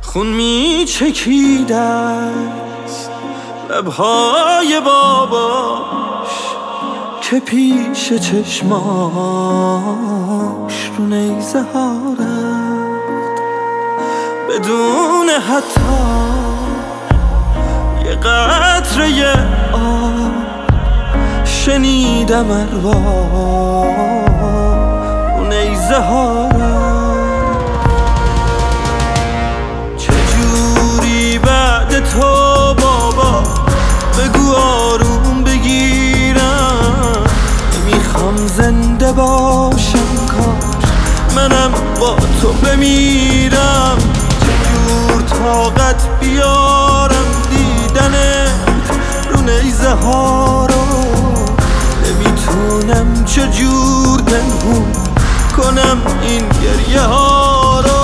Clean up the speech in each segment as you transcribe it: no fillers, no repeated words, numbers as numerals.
خون می چکیدست لبهای باباش که پیش چشماش رو نیزه ها رفت بدون حتی یه قطره آب. شنیدم ارواح رو نیزه ها رفت. چجوری بعد تو بابا بگو آروم بگیرم. نمیخوام زنده باشم کاش منم با تو بمیرم. چجور طاقت بیارم دیدنت رو نیزه ها رو. نمیتونم چجور پنهون کنم این گریه ها رو.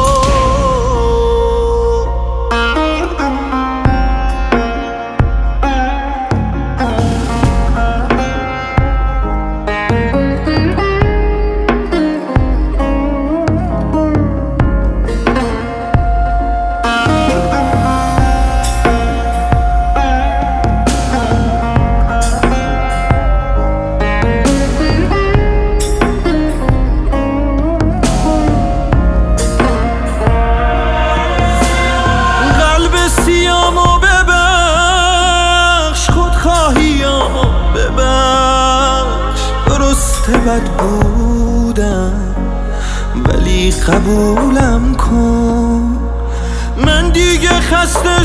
بد بودم ولی قبولم کن. من دیگه خسته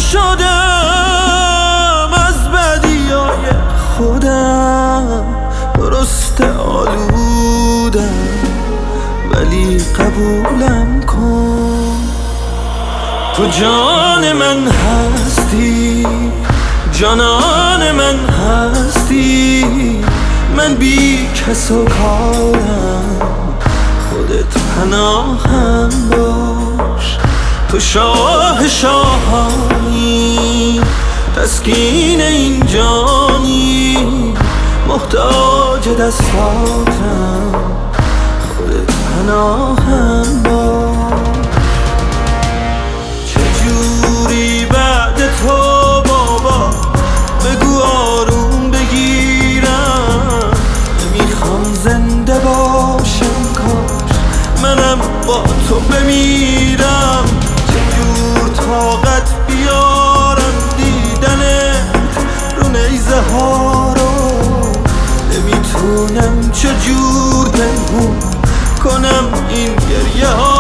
شدم از بدیای خودم. درسته آلودم ولی قبولم کن. تو جان من هستی جانان من هستی. من بی کس و کارم خودت پناهم باش. تو شاه شاهانی تسکین این جانی. محتاج دستاتم خودت پناهم باش. چجوری بعد تو بابا بگو آروم بگیرم. نمیخوام زنده باشم کاش منم با تو بمیرم. چجور طاقت بیارم دیدنت رو نیزه ها رو. نمیتونم چجور پنهون کنم این گریه ها